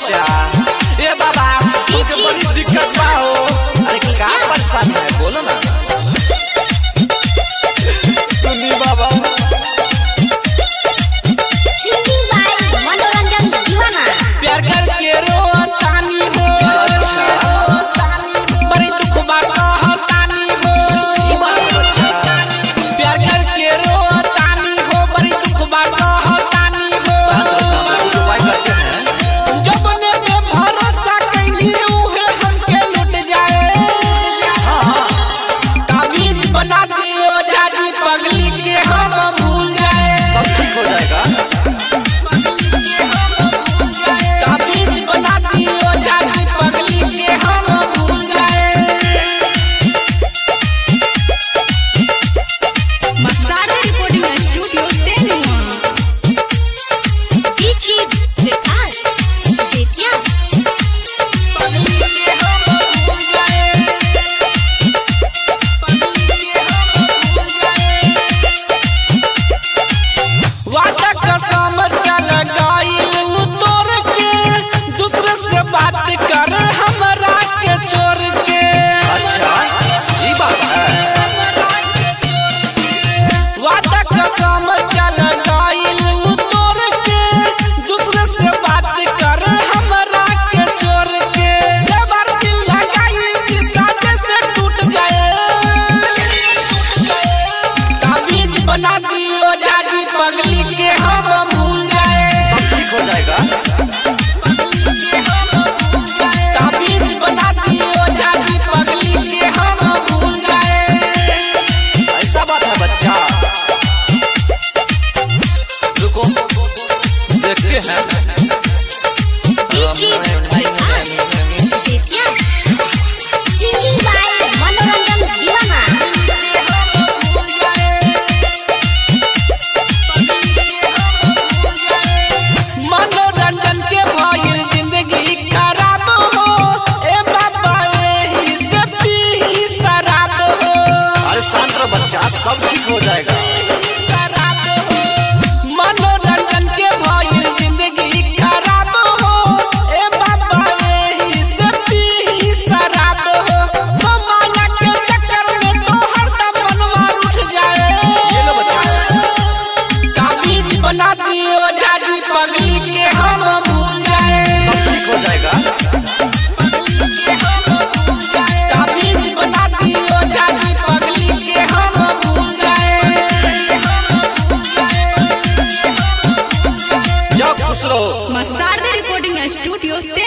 बच्चा। ए बाबा मुझे बड़ी दिक्कत बा हो। अरे क्या परेशानी है बोलो ना। सुनी बाबा सिंगिंग बाय मनोरंजन दीवाना। प्यार करके रोतानी हो। अच्छा बड़ी दुख कहतानी हो। प्यार करके रोतानी हो। बड़ी दुख कहतानी हो। कुछ उपाय करते हैं। जब ने पे भरोसा कैली उहे हमके लुट जाए। ताबीज बना दियो जाजी पगली के हम भूल जाए। सब ठीक हो जाएगा। ताबीज बना दियो जाजी पगली के हम भूल जाए। Masala recording studio Tenua. पीछे विकास बेतिया। पगली के हम भूल जाए। पगली के हम भूल जाए। वादा कसम चल गइल उतोर के। दूसरे से बात कर हमरा के छोड़ के। अच्छा ये बात है। वादा कसम चल गइल उतोर के। दूसरे से बात कर हमरा के छोड़ के। जब दिल लगाई शीशा जैसे टूट गए। ताबीज बना दियो जाजी पगली के हम भूल जाए। सब ठीक हो जाएगा। ताबीज बना दियो जाजी पगली के हम भूल जाए। ऐसा बात है बच्चा। रुको देखते हैं। पीछे विकास बेतिया। सिंगिंग बाय मनोरंजन दीवाना। मनोरंजन के भइल जिंदगी खराब हो। ए बाबा एही से पी शराब हो। अरे शांत रहो बच्चा सब ठीक हो जाएगा। शराब हो। मनोरंजन के भइल जिंदगी खराब हो। ए बाबा एही से पी शराब हो। कमाया के चक्कर में तो हरदम मनवा उठ जाए। ये लो बच्चा। ताबीज बना दियो जाजी पगली के हम भूल जाए। सब ठीक हो जाएगा। ताबीज बना दियो जाजी पगली के हम भूल जाए। जाओ खुश रहो। मसाला रिकॉर्डिंग स्टूडियो